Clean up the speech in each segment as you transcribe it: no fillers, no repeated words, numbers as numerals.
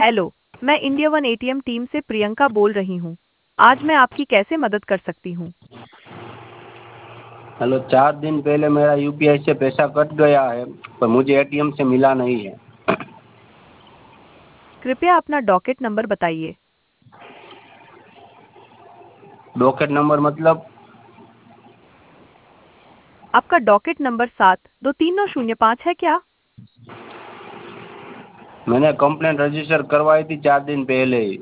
Hello, मैं India one ATM team से प्रियंका बोल रही हूँ। आज मैं आपकी कैसे मदद कर सकती हूँ? हेलो, 4 दिन पहले मेरा यूपीआई से पैसा कट गया है, पर मुझे एटीएम से मिला नहीं है। कृपया अपना डॉकेट नंबर बताइए। डॉकेट नंबर मतलब? आपका डॉकेट नंबर 723905 है क्या? मैंने कंप्लेंट रजिस्टर करवाई थी 4 दिन पहले ही।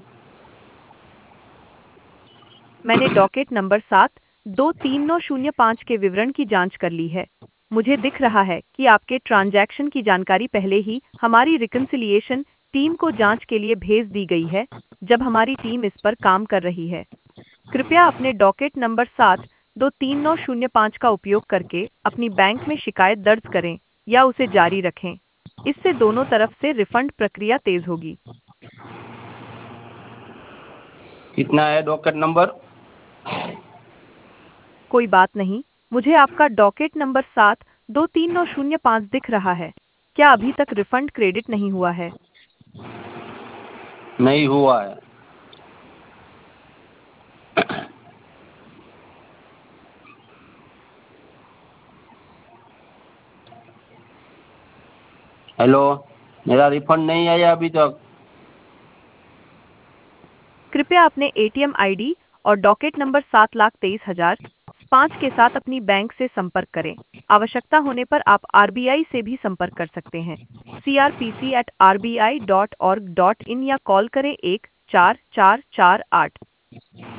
मैंने डॉकेट नंबर 723905 के विवरण की जांच कर ली है। मुझे दिख रहा है कि आपके ट्रांजैक्शन की जानकारी पहले ही हमारी रिकन्सिलिएशन टीम को जांच के लिए भेज दी गई है, जब हमारी टीम इस पर काम कर रही है। कृपया अपने डॉकेट नंबर 723905 का उपयोग करके अपनी बैंक में शिकायत दर्ज करें या उसे जारी रखें। इससे दोनों तरफ से रिफंड प्रक्रिया तेज होगी। कितना है डॉकेट नंबर? कोई बात नहीं, मुझे आपका डॉकेट नंबर 723905 दिख रहा है। क्या अभी तक रिफंड क्रेडिट नहीं हुआ है? नहीं हुआ है। हेलो, मेरा रिफंड नहीं आया अभी तक। कृपया अपने एटीएम आईडी और डॉकेट नंबर 7,23,005 के साथ अपनी बैंक से संपर्क करें। आवश्यकता होने पर आप आरबीआई से भी संपर्क कर सकते हैं। crpc@rbi.org.in या कॉल करें 144448।